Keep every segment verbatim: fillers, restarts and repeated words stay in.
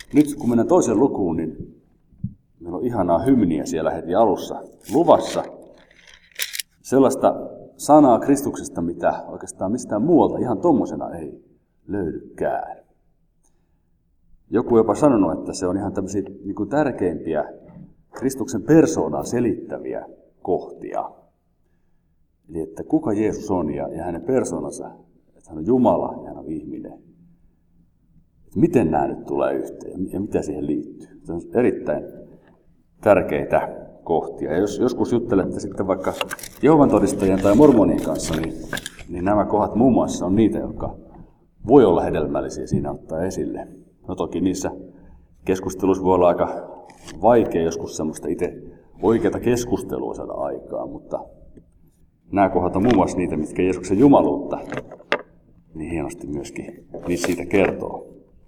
Nyt kun mennään toiseen lukuun, niin meillä on ihanaa hymniä siellä heti alussa luvassa. Sellaista sanaa Kristuksesta, mitä oikeastaan mistään muualta ihan tommosena ei löydykään. Joku jopa sanonut, että se on ihan tämmöisiä niin kuin tärkeimpiä Kristuksen persoonaa selittäviä kohtia. Eli että kuka Jeesus on ja, ja hänen persoonansa, että hän on Jumala ja hän on ihminen. Että miten nämä nyt tulee yhteen ja mitä siihen liittyy. Se on erittäin tärkeitä kohtia. Ja jos joskus juttelette sitten vaikka Jehovan todistajien tai mormonien kanssa, niin, niin nämä kohdat muun muassa on niitä, jotka voi olla hedelmällisiä siinä ottaa esille. No toki niissä keskusteluissa voi olla aika vaikea joskus semmoista itse oikeata keskustelua saada aikaan, mutta nämä kohdat on muun muassa niitä, mitkä Jeesuksen jumaluutta niin hienosti myöskin niistä siitä kertoo.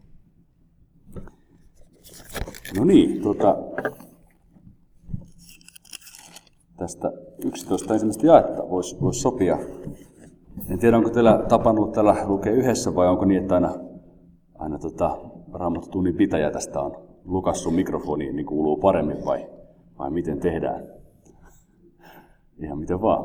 No niin, tuota, tästä yksitoista ensimmäistä jaetta voisi vois sopia. En tiedä, onko teillä tapannut täällä lukea yhdessä vai onko niin, että aina, aina tota, Raamattotunnin pitäjä tästä on lukassut mikrofoniin, niin kuuluu paremmin vai, vai miten tehdään? Ihan miten vaan.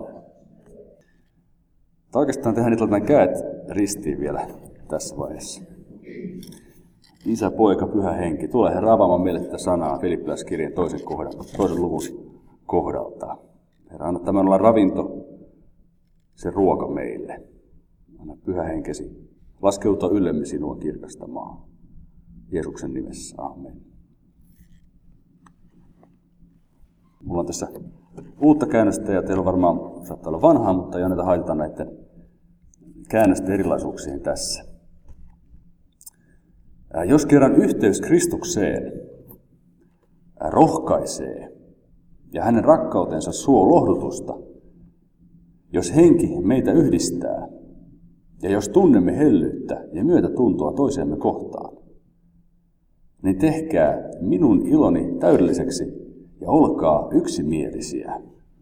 Tai oikeastaan tehdään nyt laitetaan kädet ristiin vielä tässä vaiheessa. Isä, Poika, Pyhä Henki, tule Herra avaamaan meille tätä sanaa Filippiläiskirjan toisen, kohdan, toisen luvun kohdalta. Herra, anna tämän olla ravinto, se ruoka meille. Anna Pyhä Henkesi laskeutua ylemme sinua kirkastamaan. Jeesuksen nimessä, amen. Mulla on tässä uutta käännöstä ja teillä on varmaan, saattaa olla vanhaa, mutta ei anneta haitata näiden käännösten erilaisuuksiin tässä. Jos kerran yhteys Kristukseen rohkaisee ja hänen rakkautensa suo lohdutusta, jos henki meitä yhdistää ja jos tunnemme hellyyttä ja myötätuntoa toisemme kohtaan, niin tehkää minun iloni täydelliseksi ja olkaa yksimielisiä.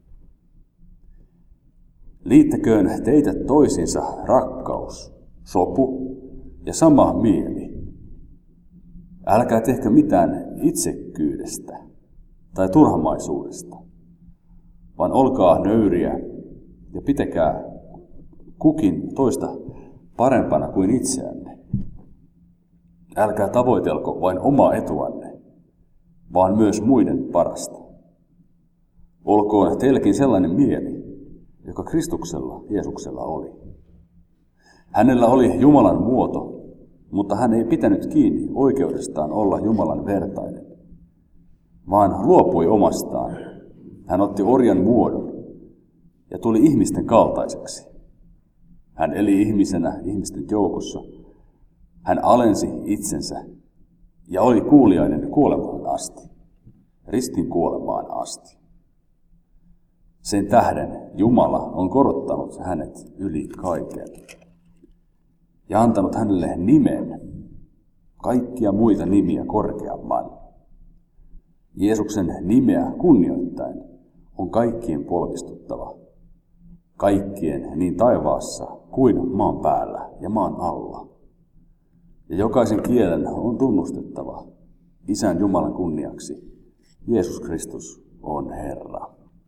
Liittäköön teitä toisiinsa rakkaus, sopu ja sama mieli. Älkää tehkö mitään itsekkyydestä tai turhamaisuudesta, vaan olkaa nöyriä ja pitäkää kukin toista parempana kuin itseänne. Älkää tavoitelko vain omaa etuanne, vaan myös muiden parasta. Olkoon teilläkin sellainen mieli, joka Kristuksella, Jeesuksella oli. Hänellä oli Jumalan muoto, mutta hän ei pitänyt kiinni oikeudestaan olla Jumalan vertainen, vaan luopui omastaan. Hän otti orjan muodon ja tuli ihmisten kaltaiseksi. Hän eli ihmisenä ihmisten joukossa. Hän alensi itsensä ja oli kuuliainen kuolemaan asti, ristin kuolemaan asti. Sen tähden Jumala on korottanut hänet yli kaiken ja antanut hänelle nimen, kaikkia muita nimiä korkeamman. Jeesuksen nimeä kunnioittaen on kaikkien polvistuttava, kaikkien niin taivaassa kuin maan päällä ja maan alla. Ja jokaisen kielen on tunnustettava Isän Jumalan kunniaksi, Jeesus Kristus on Herra.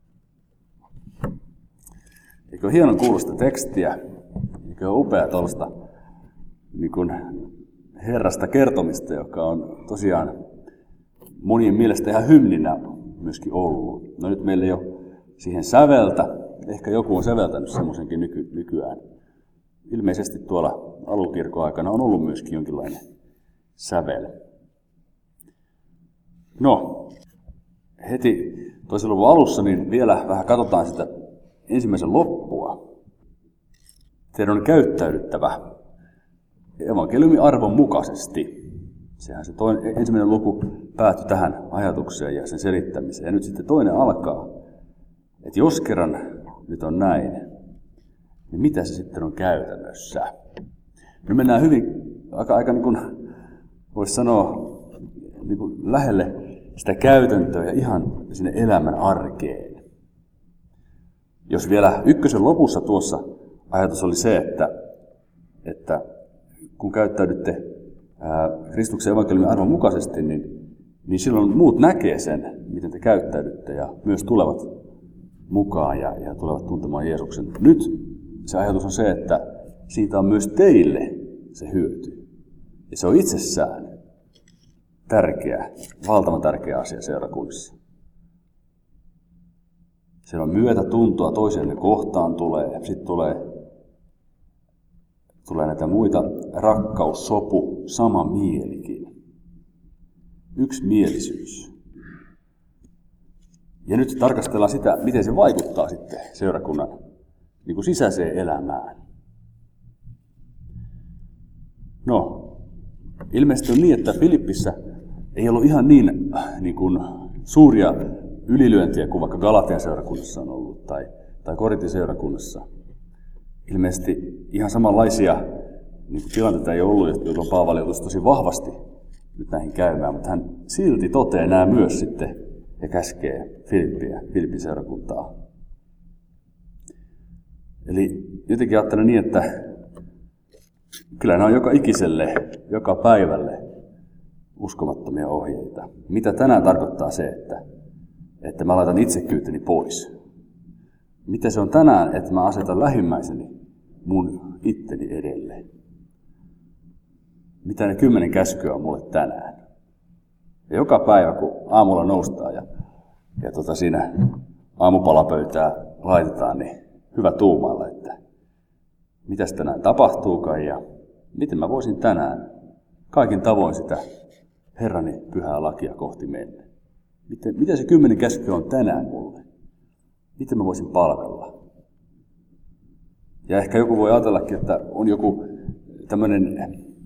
Eikö hienon kuulosta tekstiä? Eikö ole upea tuollaista niin kuin Herrasta kertomista, joka on tosiaan monien mielestä ihan hymninä myöskin ollut. No nyt meillä ei ole siihen säveltä. Ehkä joku on säveltänyt semmoisenkin nyky- nykyään. Ilmeisesti tuolla alukirkon aikana on ollut myöskin jonkinlainen sävel. No, heti toisen luvun alussa niin vielä vähän katsotaan sitä ensimmäisen loppua. Teidän on käyttäydyttävä evankeliumin arvon mukaisesti. Sehän se toinen, ensimmäinen luku päättyi tähän ajatukseen ja sen selittämiseen. Ja nyt sitten toinen alkaa, että jos kerran nyt on näin, niin mitä se sitten on käytännössä? Nyt mennään hyvin, aika, aika niin kuin voisi sanoa, niin kuin lähelle sitä käytäntöä ja ihan sinne elämän arkeen. Jos vielä ykkösen lopussa tuossa ajatus oli se, että, että kun käyttäydytte ää, Kristuksen evankeliumin arvon mukaisesti, niin, niin silloin muut näkee sen, miten te käyttäydytte ja myös tulevat mukaan ja, ja tulevat tuntemaan Jeesuksen. Nyt se ajatus on se, että siitä on myös teille se hyöty. Ja se on itsessään tärkeä, valtavan tärkeä asia seurakunnissa. Siellä on myötätuntoa toisenne kohtaan tulee, sitten tulee, tulee näitä muita, rakkaus, sopu, sama mielikin. Yksimielisyys. Ja nyt tarkastellaan sitä, miten se vaikuttaa sitten seurakunnan niin kuin sisäiseen elämään. No, ilmeisesti on niin, että Filippissä ei ollut ihan niin, niin kuin suuria ylilyöntiä kuin vaikka Galatian seurakunnassa on ollut tai, tai Korintin seurakunnassa. Ilmeisesti ihan samanlaisia niin kuin tilanteita ei ollut, jolloin Paavali joutuisi tosi vahvasti nyt näihin käymään, mutta hän silti toteaa nämä myös sitten ja käskee Filippiä, Filippin seurakuntaa. Eli jotenkin ajattelen niin, että kyllä nämä on joka ikiselle, joka päivälle uskomattomia ohjeita. Mitä tänään tarkoittaa se, että, että mä laitan itsekyyteni pois? Mitä se on tänään, että mä asetan lähimmäiseni mun itteni edelle? Mitä ne kymmenen käskyä on mulle tänään? Ja joka päivä, kun aamulla noustaan ja, ja tota siinä aamupalapöytää laitetaan, niin hyvä tuumailla, että mitäs tänään tapahtuukaan ja miten mä voisin tänään kaikin tavoin sitä Herrani pyhää lakia kohti mennä. Miten, miten se kymmenen käskyä on tänään mulle? Miten mä voisin palvella? Ja ehkä joku voi ajatellakin, että on joku tämmöinen,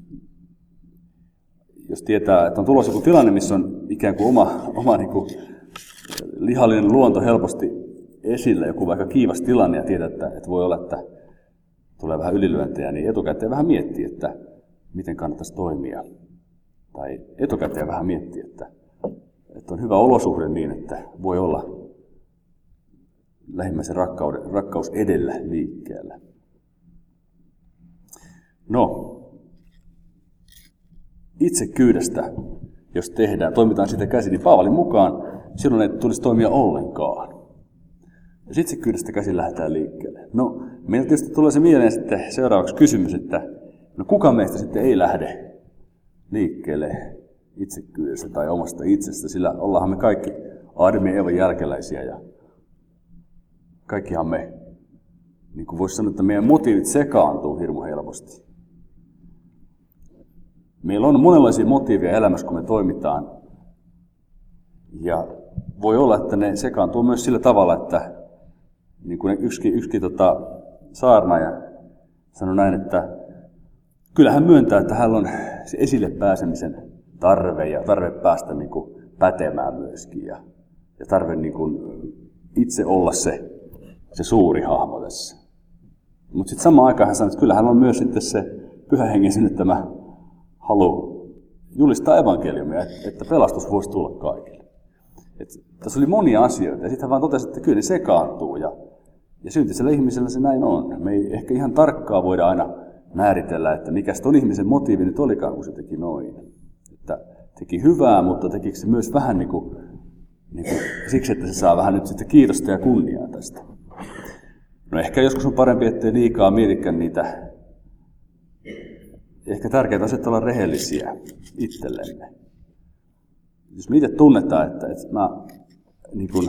jos tietää, että on tulossa joku tilanne, missä on ikään kuin oma, oma niin kuin lihallinen luonto helposti esillä, joku vaikka kiivas tilanne ja tietää, että, että voi olla, että tulee vähän ylilyöntejä, niin etukäteen vähän miettii, että miten kannattaisi toimia. Tai etukäteen vähän miettii, että, että on hyvä olosuhde niin, että voi olla lähimmäisen rakkaus edellä liikkeellä. No, itsekyydestä, jos tehdään, toimitaan sitä käsin, niin Paavalin mukaan silloin ei tulisi toimia ollenkaan. Jos itsekyydestä käsin lähdetään liikkeelle. No, meillä tietysti tulee se mieleen sitten seuraavaksi kysymys, että no kuka meistä sitten ei lähde liikkeelle itsekyydestä tai omasta itsestä, sillä ollaanhan me kaikki Aadamin ja Eevan jälkeläisiä ja kaikkihan me, niin kuin voisi sanoa, että meidän motiivit sekaantuu hirmu helposti. Meillä on monenlaisia motiiveja elämässä, kun me toimitaan. Ja voi olla, että ne sekaantuu myös sillä tavalla, että niin kuin yksi, yksi tota, saarnaaja sanoi näin, että kyllä hän myöntää, että hänellä on se esille pääsemisen tarve ja tarve päästä niin kuin pätemään myöskin. Ja, ja tarve niin kuin itse olla se, se suuri hahmo tässä. Mutta sitten samaan aikaan hän sanoi, että kyllä hän on myös sitten se Pyhän Hengen synnyttämä halu julistaa evankeliumia, että pelastus voisi tulla kaikille. Et tässä oli monia asioita ja sitten hän vaan totesi, että kyllä ne sekaantuu ja, ja syntisellä ihmisellä se näin on. Me ei ehkä ihan tarkkaan voida aina määritellä, että mikä ton ihmisen motiivi nyt olikaan, kun se teki noin. Että teki hyvää, mutta tekikö se myös vähän niin kuin, niin kuin siksi, että se saa vähän nyt sitten kiitosta ja kunniaa tästä. No ehkä joskus on parempi, ettei liikaa mietikään niitä. Ehkä tärkeää on, että olla rehellisiä itsellemme. Jos me itse tunnetaan, että, että, mä, niin kun,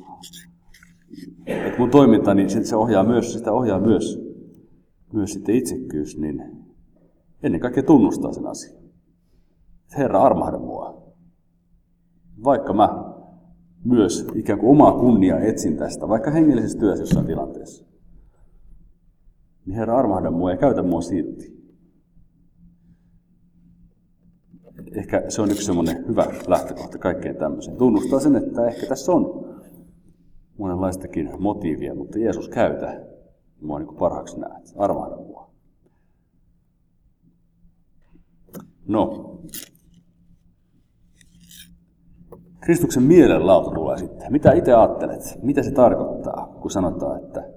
että mun toiminta, niin se ohjaa myös, sitä ohjaa myös, myös sitten itsekkyys, niin ennen kaikkea tunnustaa sen asian. Herra, armahda mua. Vaikka mä myös ikään kuin omaa kunniaa etsin tästä, vaikka hengellisessä työssä jossain tilanteessa. Niin Herra, armahda mua ja käytä mua silti. Ehkä se on yksi semmoinen hyvä lähtökohta kaikkeen tämmöiseen. Tunnustaa sen, että ehkä tässä on monenlaistakin motiivia, mutta Jeesus käytä mua niin kuin parhaaksi näet. Armahda mua. No. Kristuksen mielenlauta tulee sitten. Mitä itse ajattelet? Mitä se tarkoittaa, kun sanotaan, että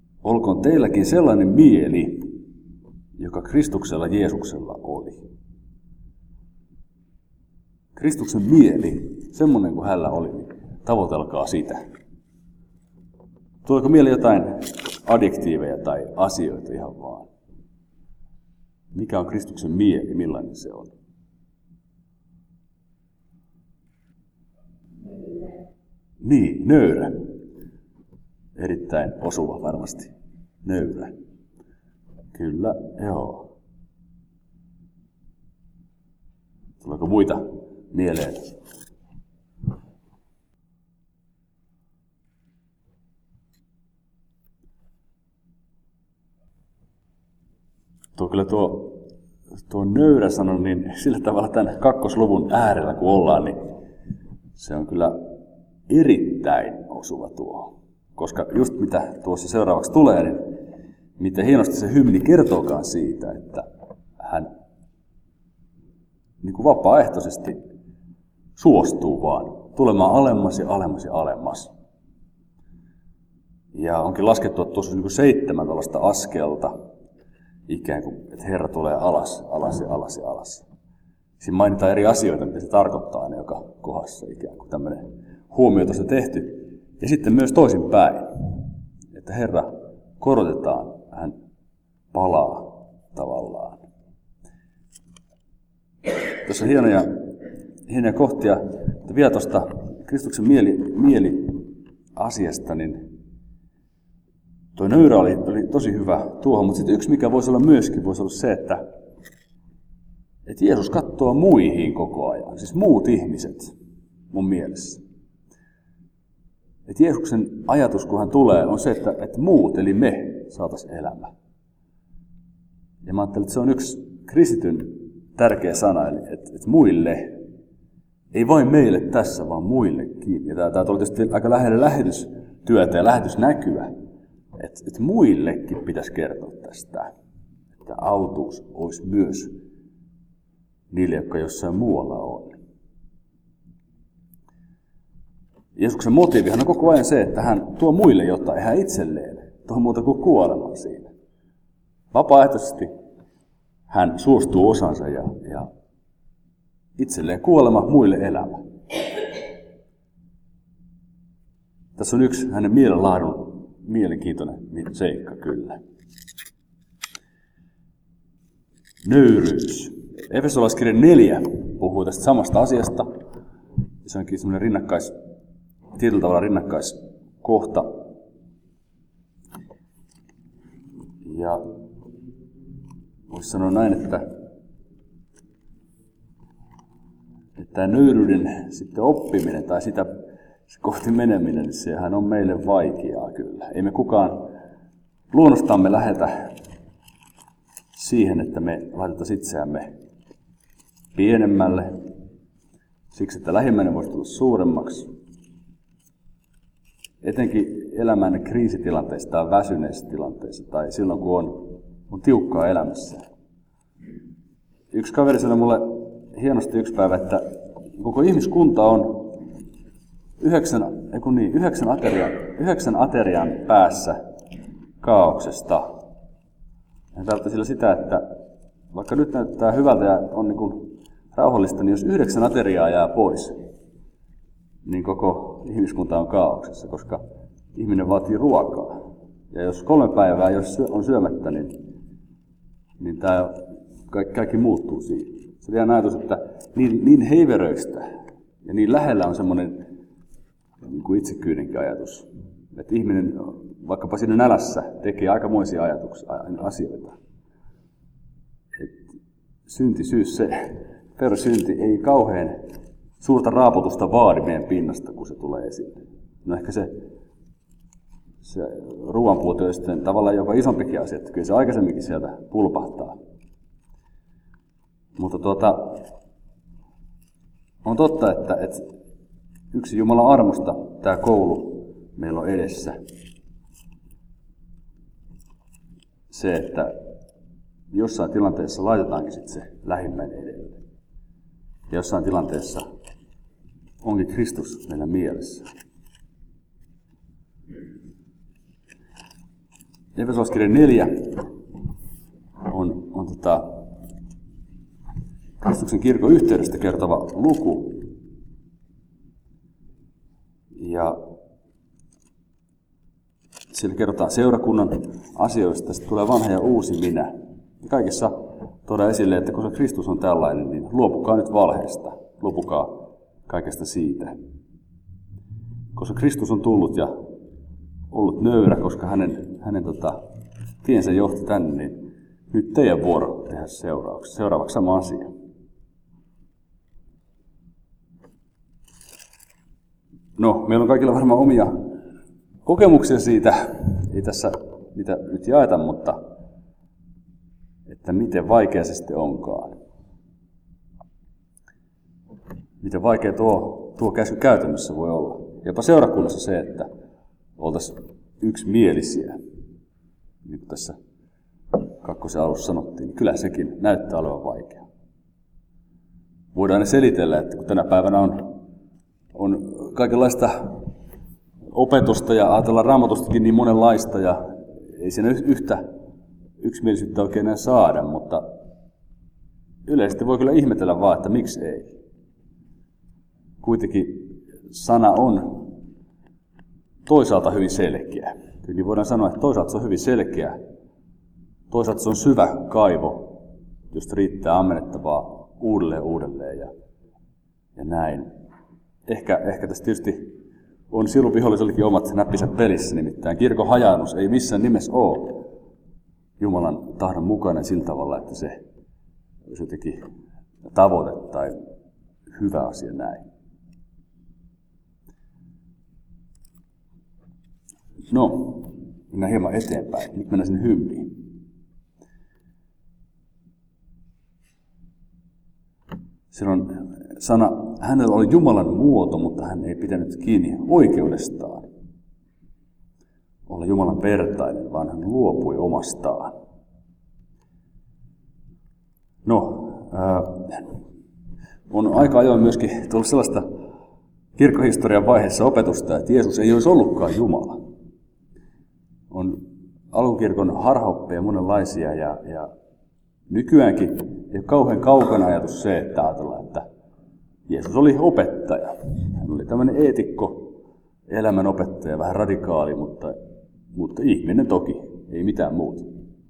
olkoon teilläkin sellainen mieli, joka Kristuksella Jeesuksella oli. Kristuksen mieli, semmoinen kuin hänellä oli, niin tavoitelkaa sitä. Tuleeko mieleen jotain adjektiiveja tai asioita ihan vaan? Mikä on Kristuksen mieli, millainen se on? Niin, nöyrä. Erittäin osuva varmasti. Nöyrä. Kyllä, joo. Tuleeko muita mieleen? Tuo kyllä tuo, tuo nöyrä sana, niin sillä tavalla tämän kakkosluvun äärellä kun ollaan, niin se on kyllä erittäin osuva tuo. Koska just mitä tuossa seuraavaksi tulee, niin miten hienosti se hymni kertookaan siitä, että hän niin kuin vapaaehtoisesti suostuu vaan tulemaan alemmas ja alemmas ja alemmas. Ja onkin laskettu, että tuossa on niin kuin seitsemän tällaista askelta, ikään kuin, että Herra tulee alas, alas ja alas ja alas. Siinä mainitaan eri asioita, mitä se tarkoittaa aina joka kohdassa, ikään kuin tämmöinen huomio tuossa tehty. Ja sitten myös toisinpäin, että Herra korotetaan, hän palaa tavallaan. Tuossa on hienoja, hienoja kohtia, että vielä tuosta Kristuksen mieli, mieli asiasta, niin tuo nöyrä oli, oli tosi hyvä tuohon, mutta sitten yksi mikä voisi olla myöskin, voisi olla se, että, että Jeesus katsoo muihin koko ajan, siis muut ihmiset mun mielessä. Että Jeesuksen ajatus, kun hän tulee, on se, että, että muut, eli me, saataisiin elämä. Ja mä ajattelin, että se on yksi kristityn tärkeä sana, eli että, että muille, ei vain meille tässä, vaan muillekin. Ja tämä, tämä tuli tietysti aika lähelle lähetystyötä ja lähetysnäkyä, että, että muillekin pitäisi kertoa tästä, että autuus olisi myös niille, jotka jossain muualla on. Jeesuksen motiivihan on koko ajan se, että hän tuo muille jotain, ei hän itselleen tuo muuta kuin kuoleman siinä. Vapaaehtoisesti hän suostuu osansa ja, ja itselleen kuolema, muille elämä. Tässä on yksi hänen mielenlaadun mielenkiintoinen seikka kyllä. Nöyryys. Efesolaiskirja neljä puhuu tästä samasta asiasta. Se onkin semmoinen rinnakkais, tietyllä tavalla rinnakkaiskohta. Ja voisi sanoa näin, että, että tämä nöyryyden sitten oppiminen tai sitä kohti meneminen, niin sehän on meille vaikeaa kyllä. Ei me kukaan luonnostamme lähetä siihen, että me laitetaan itseämme pienemmälle, siksi että lähimmäinen voisi tulla suuremmaksi. Etenkin elämän kriisitilanteissa tai väsyneissä tilanteissa tai silloin, kun on, on tiukkaa elämässä. Yksi kaveri sanoi mulle hienosti yksi päivä, että koko ihmiskunta on yhdeksän, eiku niin, yhdeksän, aterian, yhdeksän aterian päässä kaauksesta. Hän tarkoitti sillä sitä, että vaikka nyt näyttää hyvältä ja on niin kuin rauhallista, niin jos yhdeksän ateriaa jää pois, niin koko ihmiskunta on kaauksessa, koska ihminen vaatii ruokaa. Ja jos kolme päivää jos on syömättä, niin, niin tämä kaikki, kaikki muuttuu siihen. Se on ajatus, että niin, niin heiveröistä ja niin lähellä on semmoinen niin kuin itsekyydenkin ajatus, että ihminen vaikkapa siinä nälässä tekee aikamoisia ajatuksia, asioita. Et syntisyys, se perussynti ei kauhean suurta raaputusta vaadi meidän pinnasta, kun se tulee esille. No ehkä se, se ruoanpuute on sitten tavallaan jopa isompikin asia, että kyllä se aikaisemminkin sieltä pulpahtaa. Mutta tuota, on totta, että, että yksi Jumalan armosta tämä koulu meillä on edessä. Se, että jossain tilanteessa laitetaankin sitten se lähimmäinen edelle. Ja jossain tilanteessa onkin Kristus meillä mielessä. Efesolaiskirja neljä on, on tota, Kristuksen kirkon yhteydestä kertova luku. Ja siellä kerrotaan seurakunnan asioista, sitten tulee vanha ja uusi minä. Ja kaikessa tuodaan esille, että koska Kristus on tällainen, niin luopukaa nyt valheesta, luopukaa kaikesta siitä. Koska Kristus on tullut ja ollut nöyrä, koska hänen, hänen tota, tiensä johti tänne, niin nyt teidän vuoro tehdä seuraavaksi. Seuraavaksi sama asia. No, meillä on kaikilla varmaan omia kokemuksia siitä, ei tässä mitä nyt jaeta, mutta että miten vaikea se sitten onkaan. Miten vaikea tuo, tuo käsky käytännössä voi olla. Jopa seurakunnassa se, että oltaisiin yksimielisiä, niin kuin tässä kakkosen alussa sanottiin, niin kyllä sekin näyttää olevan vaikea. Voidaan ne selitellä, että kun tänä päivänä on, on kaikenlaista opetusta ja ajatellaan Raamatustakin niin monenlaista ja ei siinä yhtä yksimielisyyttä oikein enää saada, mutta yleisesti voi kyllä ihmetellä vaan, että miksi ei. Kuitenkin sana on toisaalta hyvin selkeä. Kyllä voidaan sanoa, että toisaalta se on hyvin selkeä, toisaalta se on syvä kaivo, josta riittää ammennettavaa uudelleen uudelleen ja, ja näin. Ehkä, ehkä tässä tietysti on silloin vihollisellekin omat näppisä pelissä, nimittäin kirkon hajaannus ei missään nimessä ole Jumalan tahdon mukainen sillä tavalla, että se olisi jotenkin tavoite tai hyvä asia näin. No, mennään hieman eteenpäin. Nyt mennään sinne hymniin. Siellä on sana, hänellä oli Jumalan muoto, mutta hän ei pitänyt kiinni oikeudestaan olla Jumalan vertainen, vaan hän luopui omastaan. No, äh, on aika ajoin myöskin tullut sellaista kirkkohistorian vaiheessa opetusta, että Jeesus ei olisi ollutkaan Jumala. On alkukirkon harhaoppeja monenlaisia ja, ja nykyäänkin ei ole kauhean kaukana ajatus se, että ajatellaan, että Jeesus oli opettaja. Hän oli tämmöinen eetikko, elämän opettaja, vähän radikaali, mutta, mutta ihminen toki, ei mitään muuta.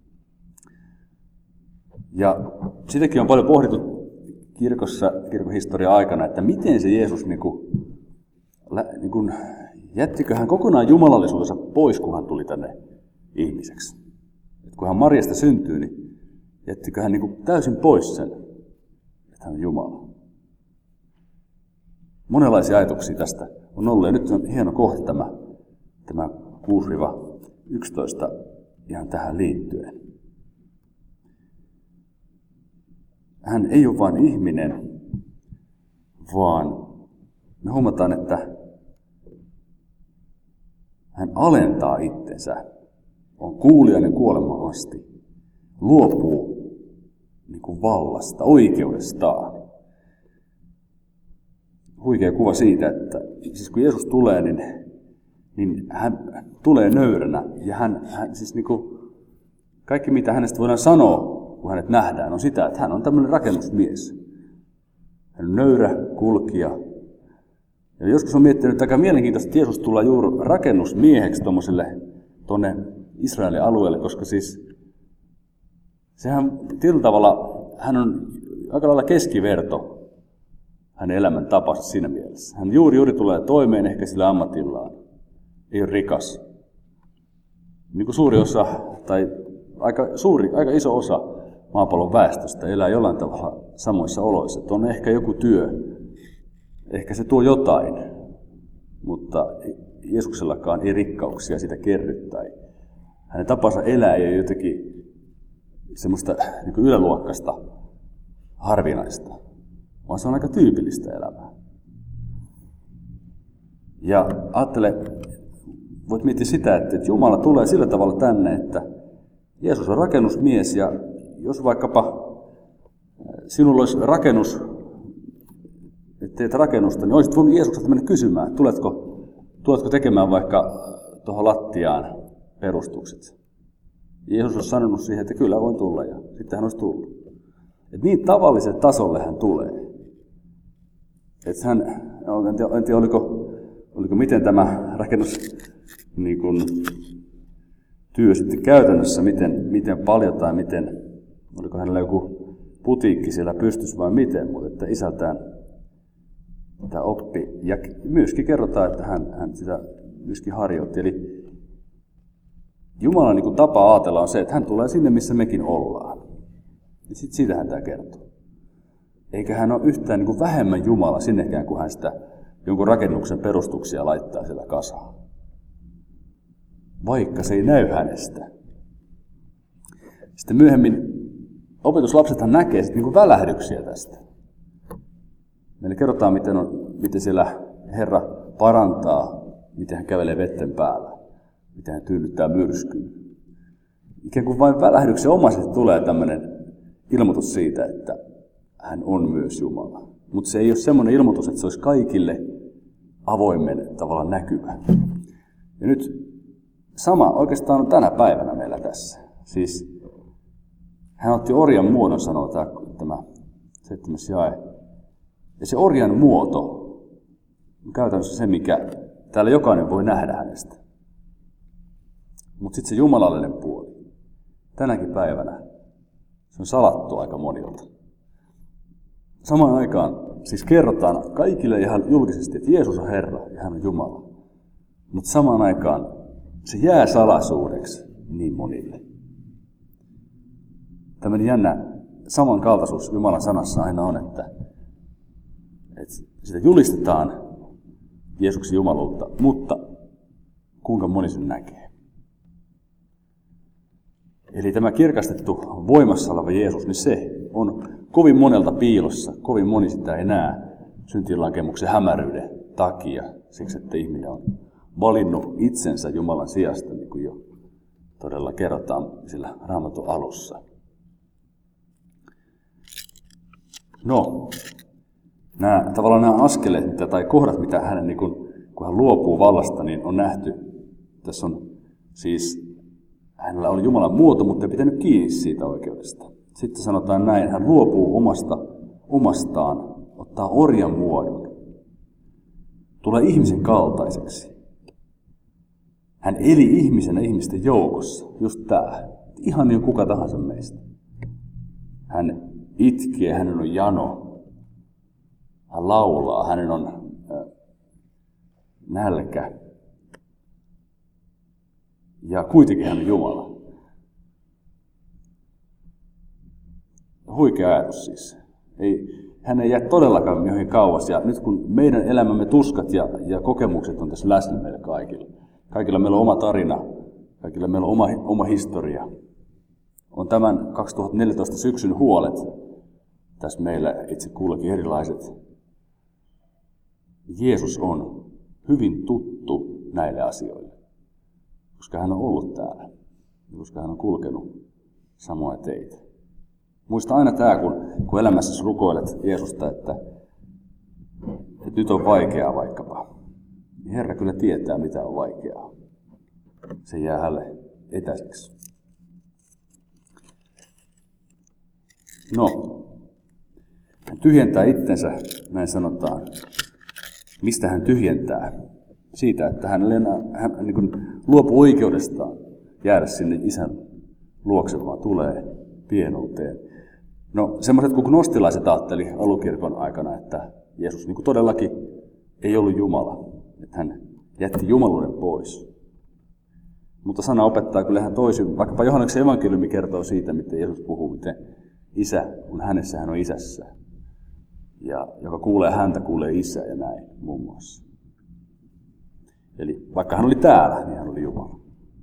Ja sitäkin on paljon pohdittu kirkossa, kirkon historian aikana, että miten se Jeesus niin kuin, niin kuin, jättikö hän kokonaan jumalallisuutensa pois, kun hän tuli tänne ihmiseksi. Et kun hän Marjasta syntyy, niin jättikö hän niin kuin täysin pois sen, että hän on Jumala. Monenlaisia ajatuksia tästä on ollut, ja nyt on hieno kohta tämä, tämä kuusi yksitoista ihan tähän liittyen. Hän ei ole vain ihminen, vaan me huomataan, että hän alentaa itsensä, on kuuliainen kuolemaan asti, luopuu niin kuin vallasta, oikeudestaan. Huikea kuva siitä, että siis kun Jeesus tulee, niin, niin hän tulee nöyränä. Ja hän, hän siis niin kuin, kaikki mitä hänestä voidaan sanoa, kun hänet nähdään, on sitä, että hän on tämmöinen rakennusmies. Hän on nöyrä kulkija. Ja joskus on miettinyt aika mielenkiintoista, että Jeesus tulee juuri rakennusmieheksi tuommoiselle tuonne Israelin alueelle, koska siis sehän tietyllä tavalla, hän on aika lailla keskiverto hänen elämän tapansa siinä mielessä. Hän juuri juuri tulee toimeen ehkä sillä ammatillaan. Ei ole rikas. Niin kuin suuri osa, tai aika, suuri, aika iso osa maapallon väestöstä elää jollain tavalla samoissa oloissa. Että on ehkä joku työ, ehkä se tuo jotain, mutta Jeesuksellakaan ei rikkauksia sitä kerry. Tai hänen tapansa elää ei ole jotenkin semmoista niin kuin yläluokkaista, harvinaista, vaan se on aika tyypillistä elämää. Ja ajattele, voit miettiä sitä, että Jumala tulee sillä tavalla tänne, että Jeesus on rakennusmies, ja jos vaikkapa sinulla olisi rakennus, että teet rakennusta, niin olisit voinut Jeesukselta mennä kysymään, tuletko, tuletko tekemään vaikka tuohon lattiaan perustukset. Jeesus on sanonut siihen, että kyllä voin tulla, ja sitten hän olisi tullut. Et niin tavalliselle tasolle hän tulee. Et hän, en tiedä, oliko, oliko miten tämä rakennus niin kuin, työ sitten käytännössä, miten, miten paljon tai miten, oliko hänellä joku putiikki siellä pystyssä vai miten, mutta että isältään tämä oppi. Ja myöskin kerrotaan, että hän, hän sitä myöskin harjoitti. Eli Jumalan niin kuin tapa ajatella on se, että hän tulee sinne, missä mekin ollaan. Ja sitten siitähän tämä kertoo. Eikä hän ole yhtään niin kuin vähemmän Jumala sinnekään, kun hän sitä jonkun rakennuksen perustuksia laittaa siellä kasaan. Vaikka se ei näy hänestä. Sitten myöhemmin opetuslapsethan näkee sitten niin kuin välähdyksiä tästä. Meille kerrotaan, miten, on, miten siellä Herra parantaa, miten hän kävelee vetten päällä, miten hän tyynnyttää myrskyn. Ikään kuin vain välähdyksen omaisesti tulee tämmöinen ilmoitus siitä, että hän on myös Jumala. Mutta se ei ole semmoinen ilmoitus, että se olisi kaikille avoimen tavalla näkyvä. Ja nyt sama oikeastaan on tänä päivänä meillä tässä. Siis hän otti orjan muodon, sanoo tämä, tämä seitsemäs jae. Ja se orjan muoto on käytännössä se, mikä täällä jokainen voi nähdä hänestä. Mutta sitten se jumalallinen puoli, tänäkin päivänä, se on salattu aika monilta. Samaan aikaan siis kerrotaan kaikille ihan julkisesti, että Jeesus on Herra ja hän on Jumala. Mutta samaan aikaan se jää salaisuudeksi niin monille. Tämmöinen jännä samankaltaisuus Jumalan sanassa aina on, että, että sitä julistetaan Jeesuksen jumaluutta, mutta kuinka moni sen näkee. Eli tämä kirkastettu voimassa oleva Jeesus, niin se on kovin monelta piilossa, kovin moni sitä ei näe syntilankemuksen hämäryyden takia, siksi että ihminen on valinnut itsensä Jumalan sijasta, niin kuin jo todella kerrotaan sillä Raamatun alussa. No, nämä, tavallaan nämä askeleet mitä, tai kohdat, mitä hän, niin kun, kun hän luopuu vallasta, niin on nähty. Tässä on siis, hänellä oli Jumalan muoto, mutta ei pitänyt kiinni siitä oikeudesta. Sitten sanotaan näin, hän luopuu omasta, omastaan, ottaa orjan muodon, tulee ihmisen kaltaiseksi. Hän eli ihmisenä ihmisten joukossa, just tämä, ihan niin kuka tahansa meistä. Hän itkee, hänen on jano. Hän laulaa, hänen on äh, nälkä. Ja kuitenkin hän on Jumala. Huikea ajatus siis. Ei, hän ei jää todellakaan johonkin kauas. Ja nyt kun meidän elämämme tuskat ja, ja kokemukset on tässä läsnä meillä kaikilla. Kaikilla meillä on oma tarina. Kaikilla meillä on oma, oma historia. On tämän kaksituhattaneljätoista syksyn huolet. Tässä meillä itse kullakin erilaiset. Jeesus on hyvin tuttu näille asioille, koska hän on ollut täällä, koska hän on kulkenut samoja teitä. Muista aina tämä, kun, kun elämässäsi rukoilet Jeesusta, että, että nyt on vaikeaa vaikkapa. Niin Herra kyllä tietää, mitä on vaikeaa. Se jää hänelle etäiseksi. No, hän tyhjentää itsensä, näin sanotaan. Mistä hän tyhjentää? Siitä, että hän, hän niin kuin luopuu oikeudestaan jäädä sinne isän luokse, vaan tulee pienuuteen. No, semmoiset kuin gnostilaiset ajatteli alukirkon aikana, että Jeesus niin kuin todellakin ei ollut Jumala. Että hän jätti jumaluuden pois. Mutta sana opettaa kyllä hän toisin. Vaikkapa Johanneksen evankeliumi kertoo siitä, miten Jeesus puhuu, miten isä on hänessä, hän on isässä. Ja joka kuulee häntä, kuulee isää ja näin muun muassa. Eli vaikka hän oli täällä, niin hän oli Jumala.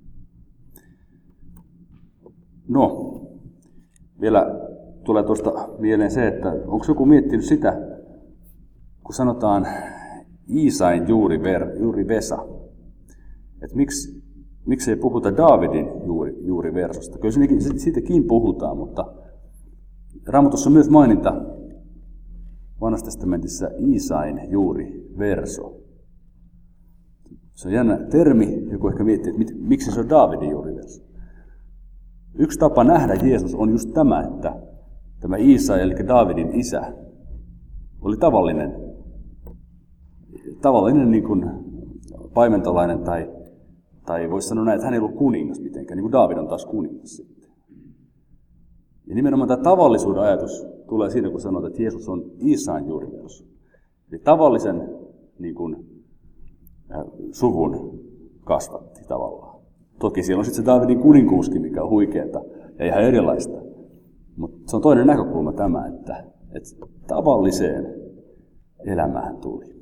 No, vielä tulee tuosta mieleen se, että onko joku miettinyt sitä, kun sanotaan Iisain juuri, ver, juuri Vesa, että miksi, miksi ei puhuta Daavidin juuri, juuri versosta. Kyllä siitäkin puhutaan, mutta Raamatussa on myös maininta Vanhassa testamentissa Iisain juuri verso. Se on jännä termi, joku ehkä miettii, että miksi se on Daavidin juuri verso. Yksi tapa nähdä Jeesus on just tämä, että tämä Iisai, eli Daavidin isä, oli tavallinen, tavallinen niin kuin paimentolainen tai, tai voisi sanoa näin, että hän ei ollut kuningas mitenkään, niin kuin Daavid on taas kuningas sitten. Ja nimenomaan tämä tavallisuuden ajatus tulee siinä, kun sanotaan, että Jeesus on Isain juurimies. Eli tavallisen niin kuin, äh, suvun kasvatti tavallaan. Toki siellä on sitten se Daavidin kuninkuuskin, mikä on huikeata ja ihan erilaista. Mutta se on toinen näkökulma tämä, että, että tavalliseen elämään tuli.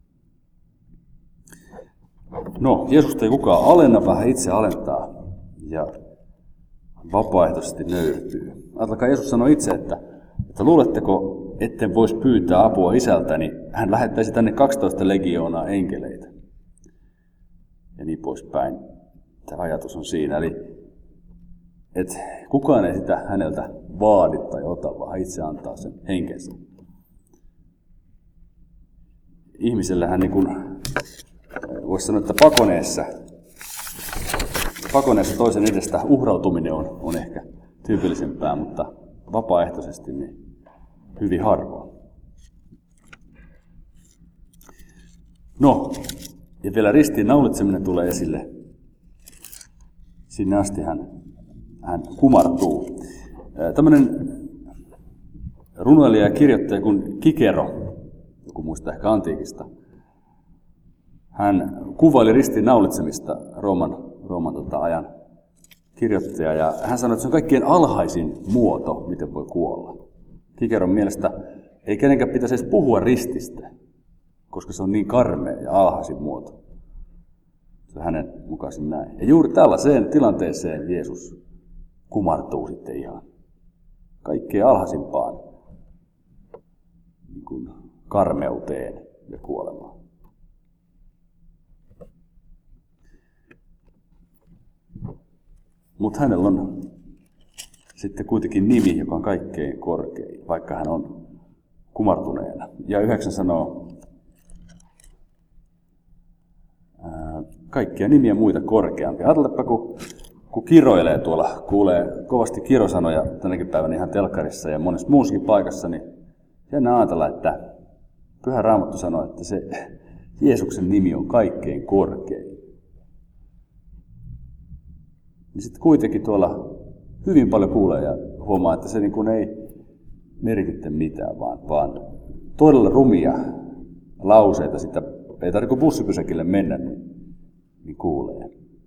No, Jeesusta ei kukaan alenna, vähän itse alentaa ja vapaaehtoisesti nöyrtyy. Ajatelkaa, Jeesus sanoi itse, että, että luuletteko, etten voisi pyytää apua isältäni, hän lähettäisi tänne kaksitoista legioonaa enkeleitä. Ja niin poispäin. Tämä ajatus on siinä. Eli että kukaan ei sitä häneltä vaadi tai ota, vaan itse antaa sen henkensä. Ihmiselle hän niin kuin, voisi sanoa, että pakoneessa, pakoneessa toisen edestä uhrautuminen on, on ehkä tyypillisempää, mutta vapaaehtoisesti niin hyvin harvoin. No, ja vielä ristiin naulitseminen tulee esille. Sinne asti hän, hän kumartuu. Tämmöinen runoilija ja kirjoittaja kuin Kikero, joku muistaa ehkä antiikista, hän kuvaili ristiin naulitsemista Rooman, Rooman tota, ajan kirjoittaja, ja hän sanoi, että se on kaikkein alhaisin muoto, miten voi kuolla. Kikeron mielestä ei kenenkään pitäisi edes puhua rististä, koska se on niin karmea ja alhaisin muoto. Se on hänen mukaisin näin. Ja juuri tällaiseen tilanteeseen Jeesus kumartuu sitten ihan kaikkein alhaisimpaan niin kuin karmeuteen ja kuolemaan. Mutta hänellä on sitten kuitenkin nimi, joka on kaikkein korkein, vaikka hän on kumartuneena. Ja yhdeksän sanoo, ää, kaikkia nimiä muita korkeampia. Ajatellaanpa, kun, kun kiroilee tuolla, kuulee kovasti kirosanoja tänäkin päivänä ihan telkkarissa ja monessa muussakin paikassa, niin jännä ajatella, että Pyhä Raamattu sanoo, että se Jeesuksen nimi on kaikkein korkein. Niin sitten kuitenkin tuolla hyvin paljon kuulee ja huomaa, että se niin kuin ei merkitse mitään, vaan, vaan todella rumia lauseita, sitä ei tarvitse kuin bussipysäkille mennä, niin, niin kuulee.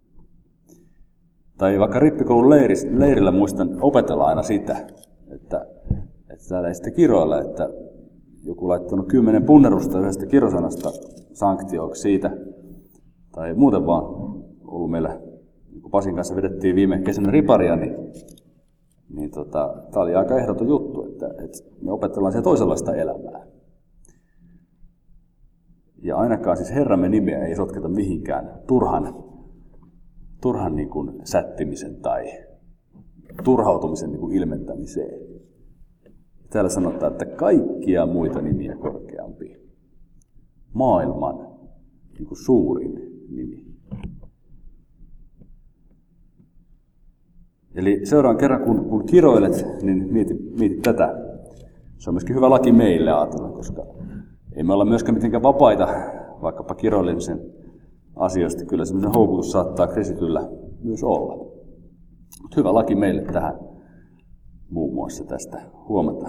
Tai vaikka rippikoulun leirillä muistan opetella aina sitä, että, että täällä ei sitten kiroilla, että joku laittanut kymmenen punnerusta yhdestä kirosanasta sanktioiksi siitä, tai muuten vaan ollut meillä, kun Pasin kanssa vedettiin viime kesänä riparia, niin, niin tota, tämä oli aika ehdoton juttu, että, että me opetellaan siellä toisenlaista elämää. Ja ainakaan siis Herramme nimeä ei sotketa mihinkään turhan, turhan niin kuin sättimisen tai turhautumisen niin kuin ilmentämiseen. Täällä sanotaan, että kaikkia muita nimiä korkeampi. Maailman niin kuin suurin nimi. Eli seuraavan kerran, kun, kun kiroilet, niin mieti, mieti tätä. Se on myöskin hyvä laki meille ajatella, koska ei me olla myöskään mitenkään vapaita vaikkapa kiroilemisen asioista. Kyllä semmoinen houkutus saattaa kristityllä myös olla. Mutta hyvä laki meille tähän muun muassa tästä huomata.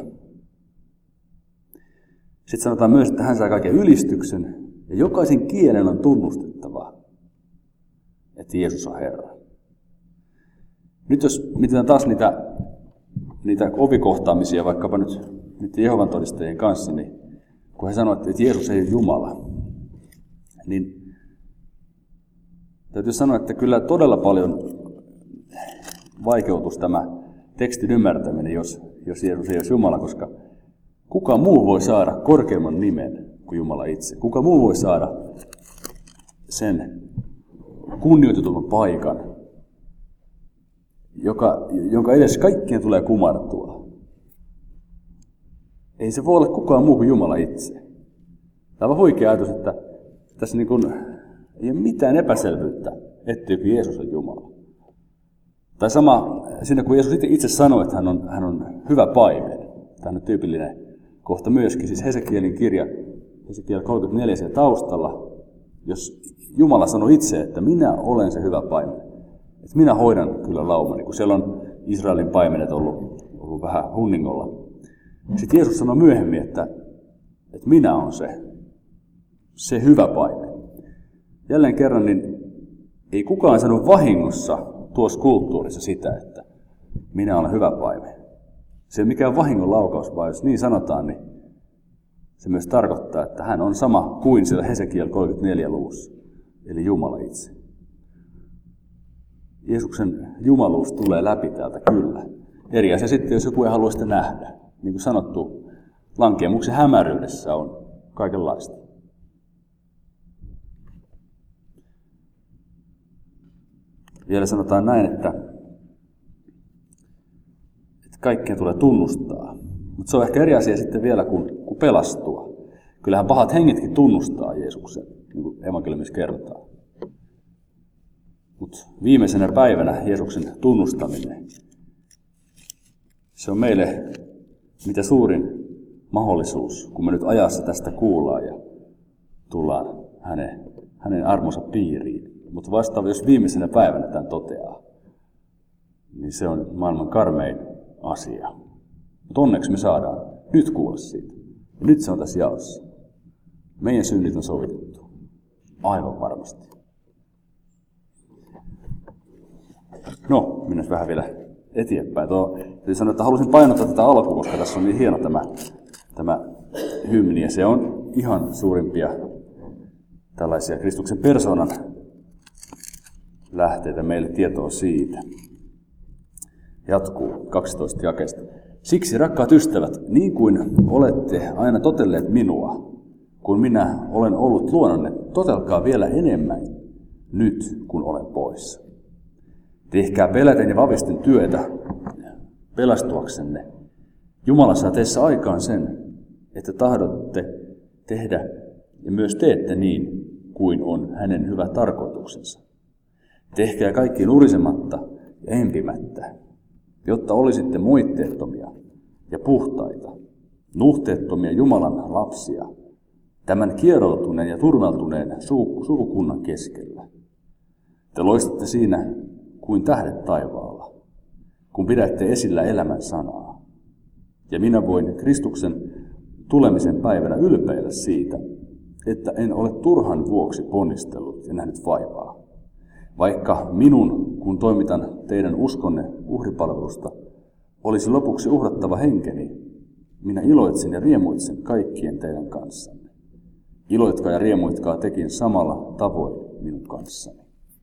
Sitten sanotaan myös, että hän saa kaiken ylistyksen ja jokaisen kielen on tunnustettava, että Jeesus on Herra. Nyt jos mietitään taas niitä, niitä ovikohtaamisia vaikkapa nyt, nyt Jehovan todistajien kanssa, niin kun he sanoivat, että Jeesus ei ole Jumala, niin täytyy sanoa, että kyllä todella paljon vaikeutus tämä tekstin ymmärtäminen, jos, jos Jeesus ei ole Jumala, koska kuka muu voi saada korkeamman nimen kuin Jumala itse? Kuka muu voi saada sen kunnioitetun paikan, joka, jonka edes kaikkien tulee kumartua? Ei se voi olla kukaan muu kuin Jumala itse. Tämä on huikea ajatus, että tässä niin kuin ei ole mitään epäselvyyttä, etteikö Jeesus on Jumala. Tai sama siinä, kun Jeesus itse sanoi, että hän on, hän on hyvä paimen. Tämä on tyypillinen kohta myöskin. Siis Hesekielin kirja, Hesekiel kolmekymmentäneljä siellä taustalla. Jos Jumala sanoi itse, että minä olen se hyvä paimen, että minä hoidan kyllä laumani, kun siellä on Israelin paimenet ollut, ollut vähän hunningolla. Sitten Jeesus sanoi myöhemmin, että, että minä olen se, se hyvä paimen. Jälleen kerran, niin ei kukaan sanonut vahingossa tuossa kulttuurissa sitä, että minä olen hyvä paimen. Se ei ole mikään vahingon laukaus, vaan jos niin sanotaan, niin se myös tarkoittaa, että hän on sama kuin siellä Hesekiel kolmekymmentäneljä luvussa, eli Jumala itse. Jeesuksen jumaluus tulee läpi täältä kyllä. Eri asia sitten, jos joku ei halua sitä nähdä. Niin kuin sanottu, lankeemuksen hämäryydessä on kaikenlaista. Vielä sanotaan näin, että, että kaikkea tulee tunnustaa. Mutta se on ehkä eri asia sitten vielä kuin, kuin pelastua. Kyllähän pahat hengitkin tunnustaa Jeesuksen, niin kuin evankeliumissa kerrotaan. Mutta viimeisenä päivänä Jeesuksen tunnustaminen, se on meille mitä suurin mahdollisuus, kun me nyt ajassa tästä kuullaan ja tullaan hänen, hänen armonsa piiriin. Mutta vastaava, jos viimeisenä päivänä tämän toteaa, niin se on maailman karmein asia. Mutta onneksi me saadaan nyt kuulla siitä. Ja nyt se on tässä jaossa. Meidän synnit on sovitettu. Aivan varmasti. No, mennään vähän vielä eteenpäin. Tuo, sanoa, että halusin painottaa tätä alkua, koska tässä on niin hieno tämä, tämä hymni. Ja se on ihan suurimpia tällaisia Kristuksen persoonan lähteitä meille tietoa siitä. Jatkuu kaksitoista jakeesta. Siksi, rakkaat ystävät, niin kuin olette aina totelleet minua, kun minä olen ollut luonanne, totelkaa vielä enemmän nyt, kun olen poissa. Tehkää peläten ja vavisten työtä pelastuaksenne. Jumala saa teissä aikaan sen, että tahdotte tehdä ja myös teette niin, kuin on hänen hyvä tarkoituksensa. Tehkää kaikki nurisematta ja empimättä, jotta olisitte moitteettomia ja puhtaita, nuhteettomia Jumalan lapsia, tämän kieroutuneen ja turmeltuneen sukukunnan keskellä. Te loistatte siinä kuin tähdet taivaalla, kun pidätte esillä elämän sanaa. Ja minä voin Kristuksen tulemisen päivänä ylpeillä siitä, että en ole turhan vuoksi ponnistellut ja nähnyt vaivaa. Vaikka minun, kun toimitan teidän uskonne uhripalvelusta, olisi lopuksi uhrattava henkeni, minä iloitsin ja riemuitsin kaikkien teidän kanssanne. Iloitkaa ja riemuitkaa tekin samalla tavoin minun kanssani.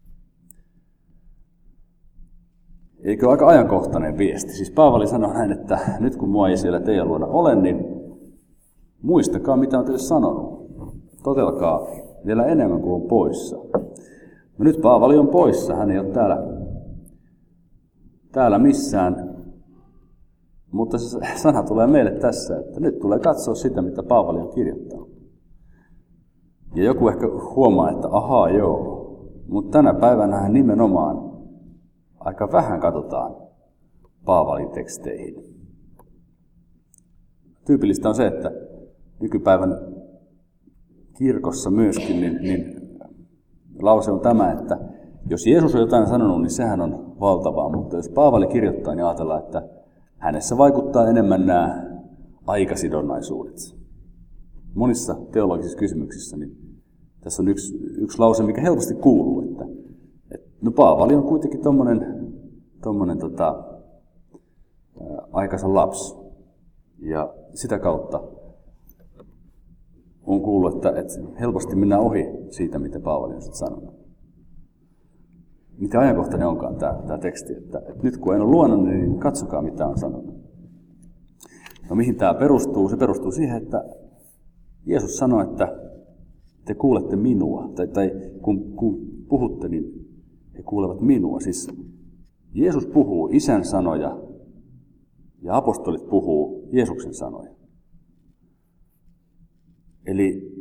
Eikö aika ajankohtainen viesti? Siis Paavali sanoi näin, että nyt kun mua ei siellä teidän luona ole, niin muistakaa mitä on teille sanonut. Totelkaa vielä enemmän kuin on poissa. No nyt Paavali on poissa, hän ei ole täällä, täällä missään, mutta se sana tulee meille tässä, että nyt tulee katsoa sitä, mitä Paavali on kirjoittanut. Ja joku ehkä huomaa, että ahaa joo, mutta tänä päivänä hän nimenomaan aika vähän katsotaan Paavalin teksteihin. Tyypillistä on se, että nykypäivän kirkossa myöskin, niin, niin lause on tämä, että jos Jeesus on jotain sanonut, niin sehän on valtavaa, mutta jos Paavali kirjoittaa, niin ajatellaan, että hänessä vaikuttaa enemmän nämä aikasidonnaisuudet. Monissa teologisissa kysymyksissä niin tässä on yksi, yksi lause, mikä helposti kuuluu, että, että no Paavali on kuitenkin tommonen, tommonen tota, ää, aikansa lapsi. Ja sitä kautta on kuullut, että, että helposti mennään ohi siitä, mitä Paavali on sitten sanonut. Mitä ajankohtainen onkaan tämä, tämä teksti, että, että nyt kun en ole luonut, niin katsokaa mitä on sanonut. No mihin tämä perustuu? Se perustuu siihen, että Jeesus sanoi, että te kuulette minua, tai, tai kun, kun puhutte, niin he kuulevat minua. Siis Jeesus puhuu Isän sanoja ja apostolit puhuu Jeesuksen sanoja. Eli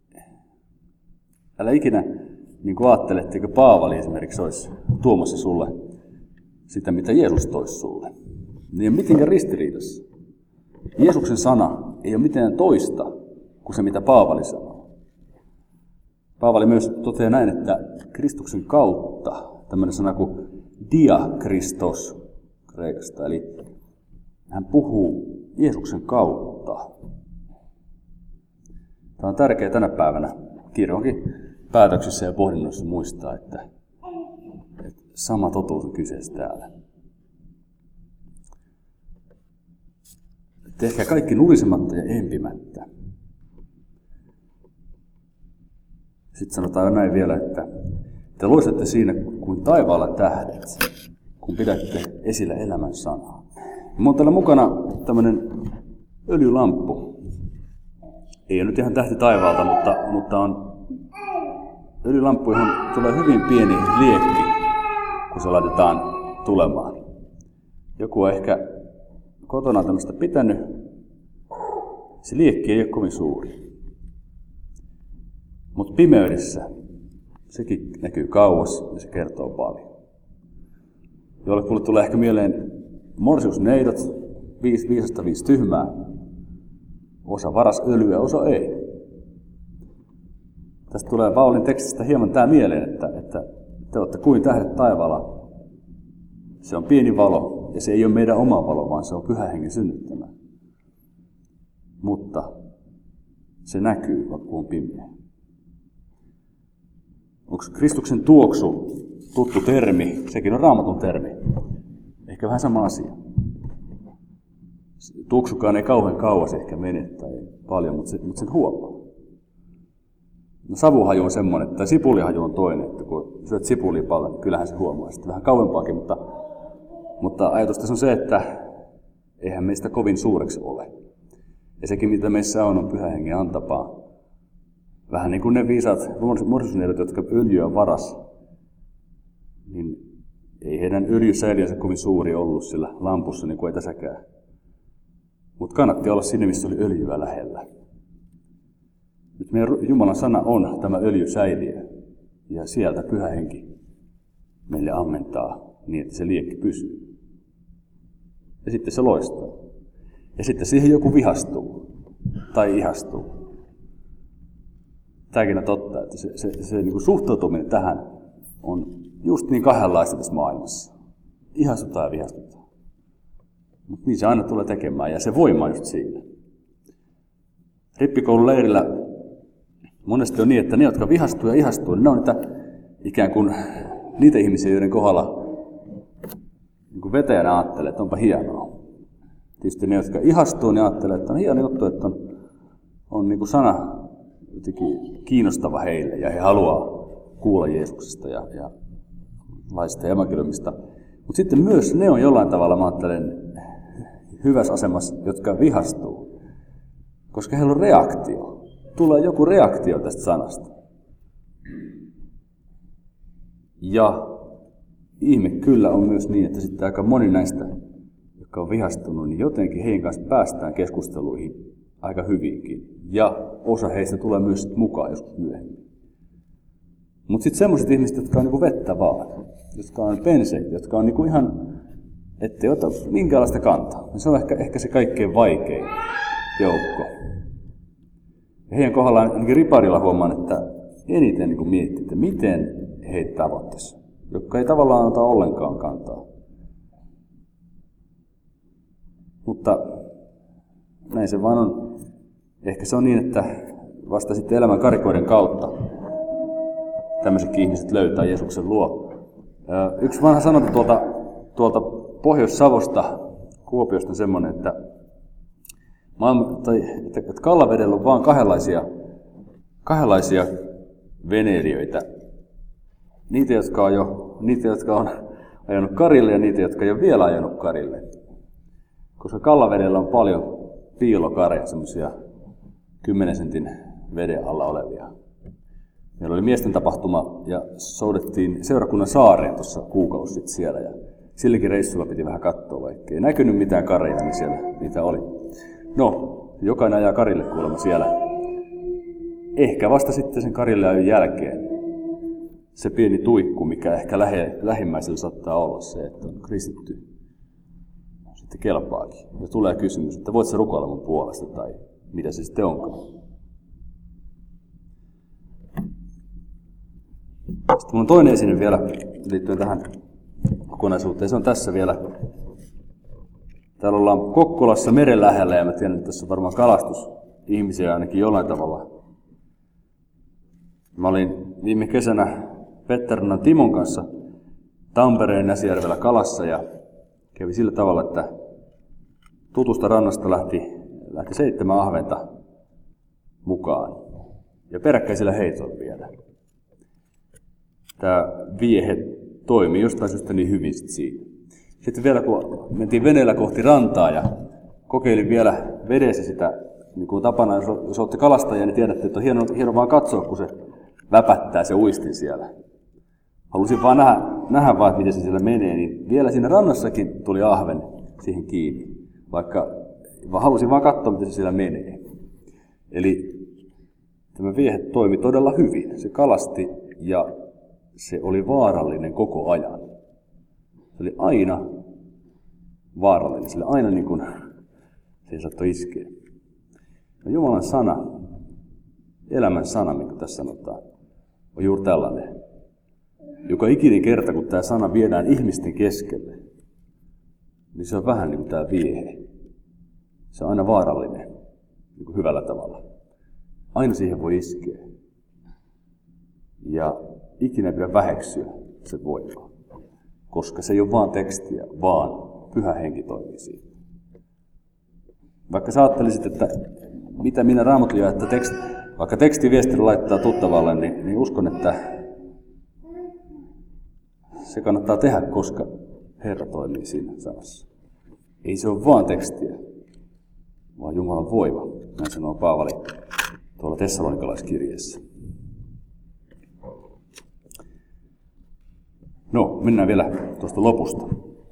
älä ikinä niin kuin ajattele, etteikö Paavali esimerkiksi olisi tuomassa sulle sitä, mitä Jeesus toisi sulle. Niin ei ole mitenkään ristiriidassa. Jeesuksen sana ei ole mitään toista kuin se, mitä Paavali sanoo. Paavali myös toteaa näin, että Kristuksen kautta, tämmöinen sana kuin diakristos kreikasta, eli hän puhuu Jeesuksen kautta. Tämä on tärkeää tänä päivänä kirjonkin päätöksissä ja pohdinnoissa muistaa, että, että sama totuus on kyseessä täällä. Tehkää kaikki nurisematta ja empimättä. Sitten sanotaan näin vielä, että te loistatte siinä kuin taivaalla tähdet, kun pidätte esillä elämän sanaa. Minulla on täällä mukana tämmöinen öljylamppu. Ei ole nyt ihan tähti taivaalta, mutta, mutta on öljylamppu, johon tulee hyvin pieni liekki, kun se laitetaan tulemaan. Joku on ehkä kotona tämmöistä pitänyt. Se liekki ei ole kovin suuri. Mutta pimeydessä sekin näkyy kauas ja se kertoo paljon. Jollekulle tulee ehkä mieleen morsiusneidot, viisi viisasta, viisi tyhmää. Osa varas öljyä, osa ei. Tästä tulee Paulin tekstistä hieman tämä mieleen, että, että te olette kuin tähdet taivaalla. Se on pieni valo ja se ei ole meidän oma valo, vaan se on Pyhän Hengen synnyttämä. Mutta se näkyy, vaikka on pimeä. Onko Kristuksen tuoksu tuttu termi? Sekin on Raamatun termi. Ehkä vähän sama asia. Tuoksukaan ei kauhean kauas ehkä mene tai paljon, mutta, se, mutta sen huomaa. No, savuhaju on semmoinen, että sipulihaju on toinen, että kun syöt sipulia paljon, niin kyllähän se huomaa. Sitten vähän kauempaakin, mutta, mutta ajatus tässä on se, että eihän meistä kovin suureksi ole. Ja sekin, mitä meissä on, on Pyhän Hengen antapaa. Vähän niin kuin ne viisaat morsiusneidot, jotka öljyä varas, niin ei heidän öljysäiliönsä kovin suuri ollut sillä lampussa, niin kuin ei tässäkään. Mutta kannatti olla sinne, missä oli öljyä lähellä. Nyt meidän Jumalan sana on tämä öljysäiliö, ja sieltä Pyhä Henki meille ammentaa niin, että se liekki pysyy. Ja sitten se loistaa. Ja sitten siihen joku vihastuu tai ihastuu. Tämäkin on totta, että se, se, se niin kuin suhtautuminen tähän on just niin kahdenlaista tässä maailmassa. Ihastutaan ja vihastutaan. Mutta niin se aina tulee tekemään, ja se voima on just siinä. Rippikoulun leirillä monesti on niin, että ne, jotka vihastuu ja ihastuu, niin ne on niitä ikään kuin niitä ihmisiä, joiden kohdalla niin kuin vetäjänä ajattelee, että onpa hienoa. Tietysti ne, jotka ihastuu, niin ajattelee, että on hieno juttu, että on, on niin kuin sana jotenkin kiinnostava heille, ja he haluaa kuulla Jeesuksesta ja, ja laista ja evankeliumista. Mutta sitten myös ne on jollain tavalla, mä ajattelen, hyvässä asemassa, jotka vihastuu, koska heillä on reaktio. Tulee joku reaktio tästä sanasta. Ja ihme kyllä on myös niin, että sitten aika moni näistä, jotka on vihastunut, niin jotenkin heidän kanssa päästään keskusteluihin aika hyvinkin. Ja osa heistä tulee myös mukaan joskus myöhemmin. Mutta sitten semmoiset ihmiset, jotka on niinku vettä vaan, jotka on penseitä, jotka on niinku ihan, ettei ota minkäänlaista kantaa. Se on ehkä, ehkä se kaikkein vaikein joukko. Ja heidän kohdallaan ainakin riparilla huomaan, että eniten niin miettii, että miten heitä tavoittaisi, jotka ei tavallaan ota ollenkaan kantaa. Mutta näin se vaan on. Ehkä se on niin, että vasta sitten elämän karikoiden kautta tämmöisetkin ihmiset löytää Jeesuksen luo. Yksi vanha sanonta tuolta, tuolta Pohjois-Savosta, Kuopiosta on semmoinen, että, maailma, tai, että, että Kallavedellä on vaan kahdenlaisia, kahdenlaisia veneilijöitä. Niitä, jotka on jo, niitä, jotka on ajanut karille, ja niitä, jotka ei ole vielä ajanut karille. Koska Kallavedellä on paljon piilokareja, semmoisia kymmenen sentin veden alla olevia. Meillä oli miesten tapahtuma ja soudettiin seurakunnan saareen tuossa kuukausi sitten siellä. Ja silläkin reissulla piti vähän katsoa, vaikka ei näkynyt mitään kareja, niin siellä niitä oli. No, jokainen ajaa karille kuulemma siellä. Ehkä vasta sitten sen karille ajon jälkeen se pieni tuikku, mikä ehkä lähe, lähimmäisellä saattaa olla se, että on kristitty. Sitten kelpaakin. Ja tulee kysymys, että voit sä rukoilla mun puolesta tai mitä se sitten onkaan. Sitten minulla on toinen esine vielä liittyen tähän kokonaisuuteen. Se on tässä vielä. Täällä ollaan Kokkolassa meren lähellä ja mä tiedän, että tässä on varmaan kalastusihmisiä ainakin jollain tavalla. Mä olin viime kesänä Petternan Timon kanssa Tampereen Näsijärvellä kalassa ja kävi sillä tavalla, että tutusta rannasta lähti, lähti seitsemän ahventa mukaan ja peräkkäisillä heitoilla vielä. Tämä viehe toimi jostain syystä niin hyvin sit siinä. Sitten vielä kun mentiin veneellä kohti rantaa ja kokeilin vielä vedessä sitä, niin kuin tapana, jos olette kalastajia, niin tiedätte, että on hieno, hieno vaan katsoa, kun se väpättää se uistin siellä. Halusin vaan nähdä, nähdä vaan, miten se siellä menee, niin vielä siinä rannassakin tuli ahven siihen kiinni, vaikka vaan halusin vaan katsoa, miten se siellä menee. Eli tämä viehe toimi todella hyvin. Se kalasti ja se oli vaarallinen koko ajan. Se oli aina vaarallinen, sillä aina niin kuin se ei saattoi iskeä. No, Jumalan sana, elämän sana, niin kuin tässä sanotaan, on juuri tällainen. Joka ikinen kerta, kun tämä sana viedään ihmisten keskelle, niin se on vähän niin kuin tämä viehe. Se on aina vaarallinen, niin kuin hyvällä tavalla. Aina siihen voi iskeä. Ja ikinä ei pidä väheksyä se voimaa. Koska se ei ole vaan tekstiä, vaan Pyhä Henki toimii siinä. Vaikka sä ajattelisit, että mitä minä Raamatun ja että teksti, vaikka tekstiviestillä laittaa tuttavalle, niin, niin uskon, että se kannattaa tehdä, koska Herra toimii siinä sanassa. Ei se ole vaan tekstiä, vaan Jumalan voima, näin sanoo Paavali tuolla Tessalonikalaiskirjeessä. No, mennään vielä tuosta lopusta.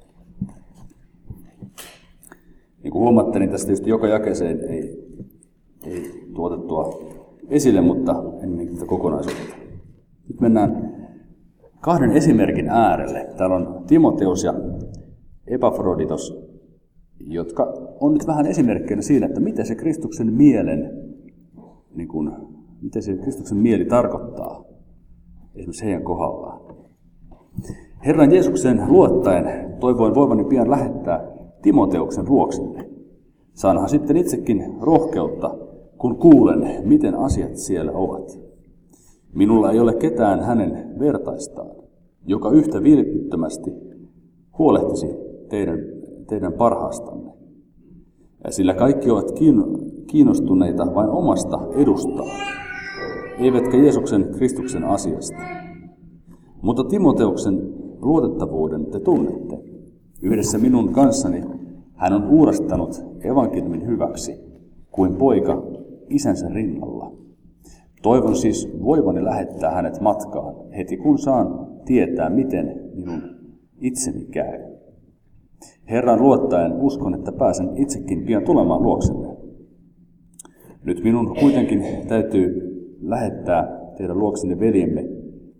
Niin kuin huomaatte, niin tästä tietysti joka jakeeseen ei, ei tuotettua esille, mutta ennen tätä kokonaisuutta. Nyt mennään kahden esimerkin äärelle. Täällä on Timoteus ja Epafroditos, jotka on nyt vähän esimerkkeinä siinä, että mitä se Kristuksen mielen, niin kuin, mitä se Kristuksen mieli tarkoittaa esimerkiksi heidän kohdallaan. Herran Jeesuksen luottaen toivoin voivani pian lähettää Timoteuksen luoksenne. Saanhan sitten itsekin rohkeutta, kun kuulen, miten asiat siellä ovat. Minulla ei ole ketään hänen vertaistaan, joka yhtä vilpittömästi huolehtisi teidän, teidän parhaastanne. Ja sillä kaikki ovat kiinnostuneita vain omasta edustaan, eivätkä Jeesuksen Kristuksen asiasta. Mutta Timoteuksen luotettavuuden te tunnette. Yhdessä minun kanssani hän on uurastanut evankeliumin hyväksi, kuin poika isänsä rinnalla. Toivon siis voivani lähettää hänet matkaan, heti kun saan tietää, miten minun itseni käy. Herran luottaen uskon, että pääsen itsekin pian tulemaan luoksenne. Nyt minun kuitenkin täytyy lähettää teidän luoksenne veljemme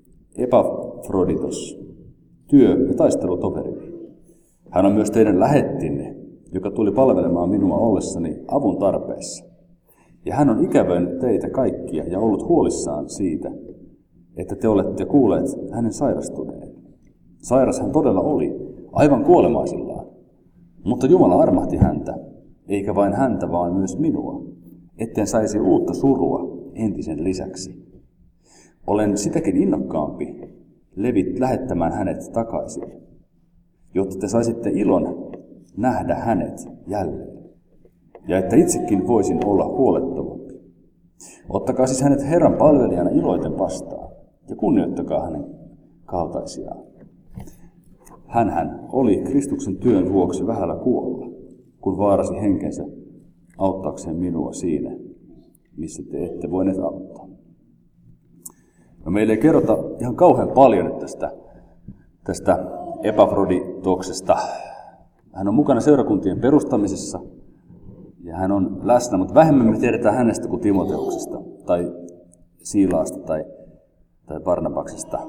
Epafroditos, työ- ja taistelutoverini. Hän on myös teidän lähettinne, joka tuli palvelemaan minua ollessani avun tarpeessa. Ja hän on ikävöinyt teitä kaikkia ja ollut huolissaan siitä, että te olette kuulleet hänen sairastuneen. Sairas hän todella oli, aivan kuolemaisillaan. Mutta Jumala armahti häntä, eikä vain häntä, vaan myös minua, etten saisi uutta surua entisen lisäksi. Olen sitäkin innokkaampi levit lähettämään hänet takaisin, jotta te saisitte ilon nähdä hänet jälleen, ja että itsekin voisin olla huolettomampi. Ottakaa siis hänet Herran palvelijana iloiten vastaan, ja kunnioittakaa hänen kaltaisiaan. Hänhän oli Kristuksen työn vuoksi vähällä kuolla, kun vaarasi henkensä auttaakseen minua siinä, missä te ette voineet auttaa. No, meille ei kerrota ihan kauhean paljon nyt tästä, tästä Epafroditoksesta. Hän on mukana seurakuntien perustamisessa ja hän on läsnä, mutta vähemmän me tiedetään hänestä kuin Timoteuksesta tai Siilaasta tai, tai Barnabaksesta.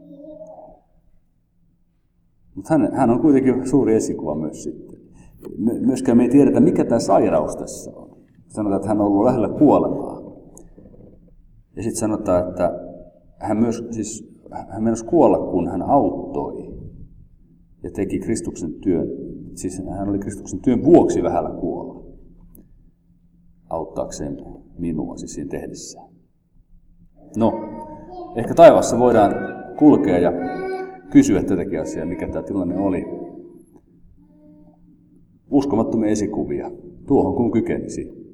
Mutta hän, hän on kuitenkin suuri esikuva myös sitten. Myöskään me ei tiedetä, mikä tämä sairaus tässä on. Sanotaan, että hän on ollut lähellä kuolemaa. Ja sitten sanotaan, että hän, myös, siis, hän meinasi kuolla, kun hän auttoi ja teki Kristuksen työn. Siis hän oli Kristuksen työn vuoksi vähällä kuolla, auttaakseen minua siis siinä tehdessään. No, ehkä taivaassa voidaan kulkea ja kysyä tätäkin asiaa, mikä tämä tilanne oli. Uskomattomia esikuvia, tuohon kun kykenisi.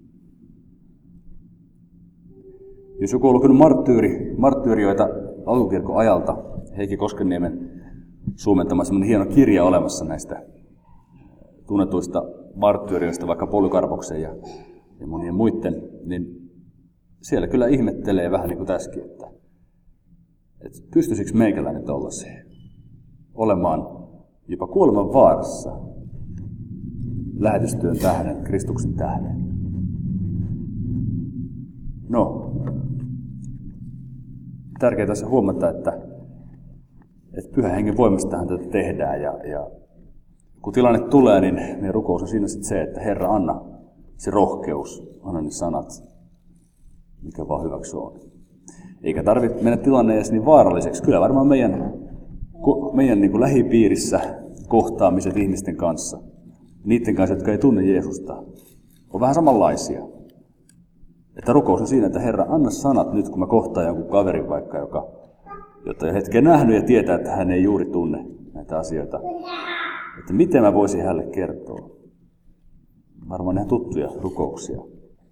Jos joku on lukenut marttyyri, marttyyrioita alkukirkon ajalta, Heikki Koskenniemen suomentama sellainen hieno kirja olemassa näistä tunnetuista marttyyrioista, vaikka Polykarpoksen ja, ja monien muiden, niin siellä kyllä ihmettelee vähän niin kuin tässäkin, että, että pystyisikö meikäläinen tollaiseen olemaan jopa kuoleman vaarassa lähetystyön tähden, Kristuksen tähden. No, tärkeää tässä huomata, että, että Pyhän Hengen voimastahan tätä tehdään. Ja, ja kun tilanne tulee, niin meidän rukous on siinä sitten se, että Herra, anna se rohkeus, anna ne sanat, mikä vaan hyväksi on. Eikä tarvitse mennä tilanne edes niin vaaralliseksi. Kyllä varmaan meidän, meidän niin kuin lähipiirissä kohtaamiset ihmisten kanssa, niiden kanssa, jotka ei tunne Jeesusta, on vähän samanlaisia. Että rukous on siinä, että Herra, anna sanat nyt, kun mä kohtaan jonkun kaverin vaikka, joka, jota ei hetken nähnyt ja tietää, että hän ei juuri tunne näitä asioita. Että miten mä voisin hänelle kertoa. Varmaan ihan tuttuja rukouksia.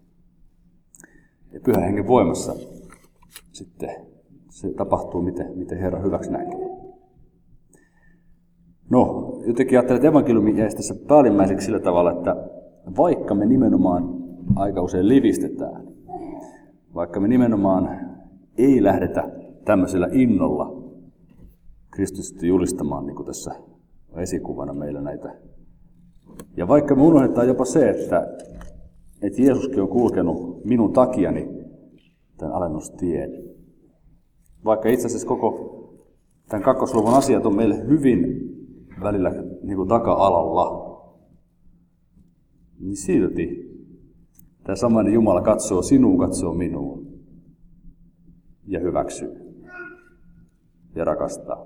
Ja Pyhän Hengen voimassa sitten se tapahtuu, miten, miten Herra hyväksi näkee. No, jotenkin ajattelen, että evankeliumi jäisi tässä päällimmäiseksi sillä tavalla, että vaikka me nimenomaan aika usein livistetään, vaikka me nimenomaan ei lähdetä tämmöisellä innolla Kristusta julistamaan, niin kuin tässä on esikuvana meillä näitä. Ja vaikka me unohdetaan jopa se, että, että Jeesuskin on kulkenut minun takiani tämän alennustien. Vaikka itse asiassa koko tämän kakkosluvun asiat on meille hyvin välillä niin kuin taka-alalla, niin silti tämä samainen Jumala katsoo sinuun, katsoo minuun ja hyväksyy ja rakastaa.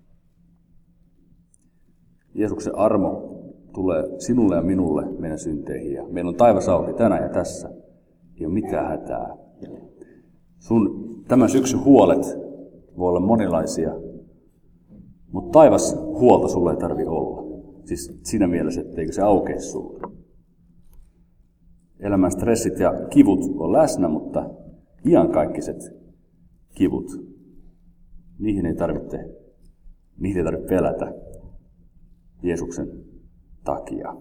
Jeesuksen armo tulee sinulle ja minulle meidän synteihin ja meillä on taivas auki tänään ja tässä. Ei ole mitään hätää. Sun tämän syksyn huolet voi olla monilaisia, mutta taivas huolta sulle ei tarvitse olla. Siis siinä mielessä, etteikö se aukea sulle. Elämän stressit ja kivut on läsnä, mutta iankaikkiset kivut, niihin ei tarvitse, niihin ei tarvitse pelätä Jeesuksen takia.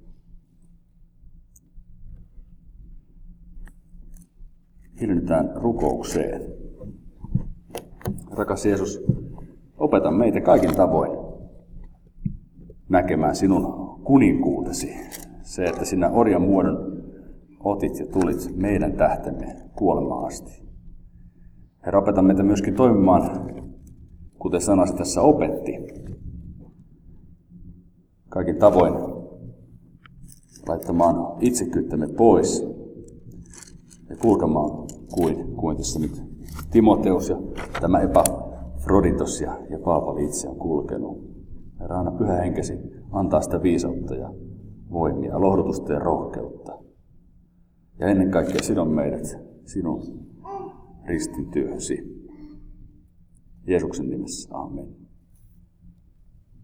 Hiljennytään rukoukseen. Rakas Jeesus, opeta meitä kaikin tavoin näkemään sinun kuninkuutesi. Se, että sinä orjan muodon otit ja tulit meidän tähtemme kuolemaan asti. Herra, opeta meitä myöskin toimimaan, kuten sanasi tässä opetti. Kaikin tavoin laittamaan itsekyyttämme pois ja kulkemaan kuin, kuin tässä nyt Timoteus ja tämä Epafroditos ja, ja Paavali itse on kulkenut. Herra, anna Pyhä Henkesi antaa sitä viisautta ja voimia, lohdutusta ja rohkeutta. Ja ennen kaikkea sidon meidät sinun ristin työhösi. Jeesuksen nimessä. Amen.